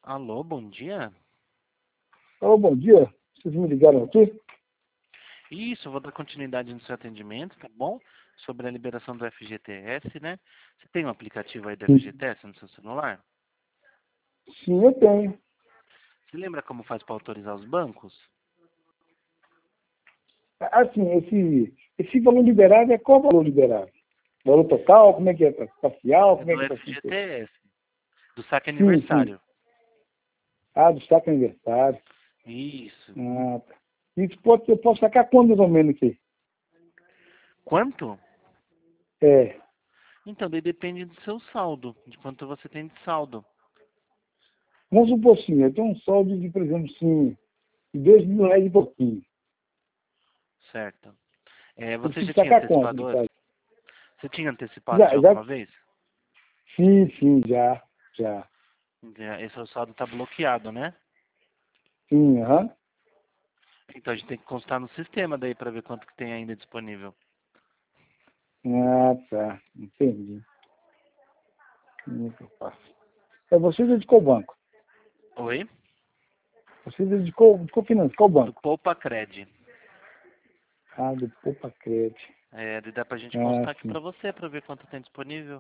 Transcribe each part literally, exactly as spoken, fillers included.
Alô, bom dia. Alô, bom dia. Vocês me ligaram aqui? Isso, eu vou dar continuidade no seu atendimento, tá bom? Sobre a liberação do F G T S, né? Você tem um aplicativo aí do Sim, F G T S no seu celular? Sim, eu tenho. Você lembra como faz para autorizar os bancos? Assim, esse, esse valor liberado é qual valor liberado? Valor total? Como é que é? Parcial? É Como é do que está assim? F G T S, do saque Sim, sim. aniversário. Ah, do saque aniversário. Isso. Ah, tá. Isso pode, eu posso sacar quando mais ou menos aqui? Quanto? É. Então, daí depende do seu saldo, de quanto você tem de saldo. Vamos supor assim, eu tenho um saldo de, por exemplo, assim, de dois mil reais e pouquinho. Certo. É, Eu você já preciso tinha sacar quanto, no antecipado caso? antes? Você tinha antecipado Já, já já, alguma vez? sim, sim, já, já. Já, esse seu saldo está bloqueado, né? Sim, aham. Então a gente tem que constar no sistema daí para ver quanto que tem ainda disponível. Ah, tá. Entendi. Como é que eu faço? É, você dedicou o banco. Oi? Você dedicou, dedicou finanças. Qual Do banco? Poupa Cred. Ah, do Poupa Crédito. É, daí dá pra gente Ah, constar aqui sim. pra você, pra ver quanto tem disponível.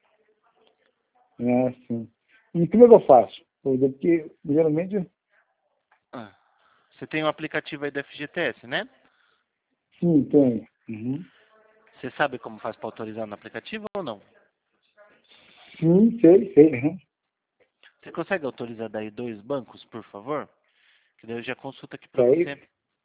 Ah, sim. E como é que eu faço? Porque, geralmente, Ah, você tem um aplicativo aí do F G T S, né? sim, tem. Uhum. Você sabe como faz pra autorizar no aplicativo ou não? Sim, sei, sei. Uhum. Você consegue autorizar daí dois bancos, por favor? Que daí eu já consulto aqui pra Tá você. aí,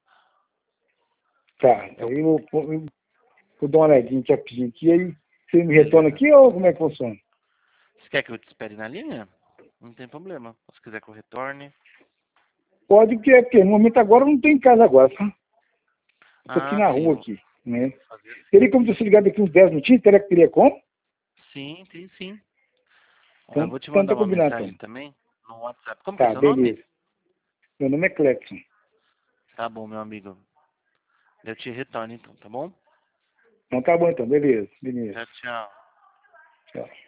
tá. Eu, Aí eu vou, eu vou dar uma olhadinha aqui rapidinho aqui, aí você me retorna beleza. aqui ou como é que funciona? Você quer que eu te espere na linha? Não tem problema. Se quiser que eu retorne. Pode, porque, é porque no momento agora eu não estou em casa agora, tá? Estou aqui Ah, na sim. rua Eu vou aqui, né? fazer assim. Teria como ter se ligado aqui uns dez minutinhos? Teria que teria como? Sim, tem sim. Ó, eu Então, vou te então mandar tá uma combinado, mensagem então. também no WhatsApp. Como que é Tá, seu nome? beleza. Meu nome é Clepson. Tá bom, meu amigo. Eu te retorno então, tá bom? Então tá bom então, beleza, beleza. Tchau, tchau. Tchau.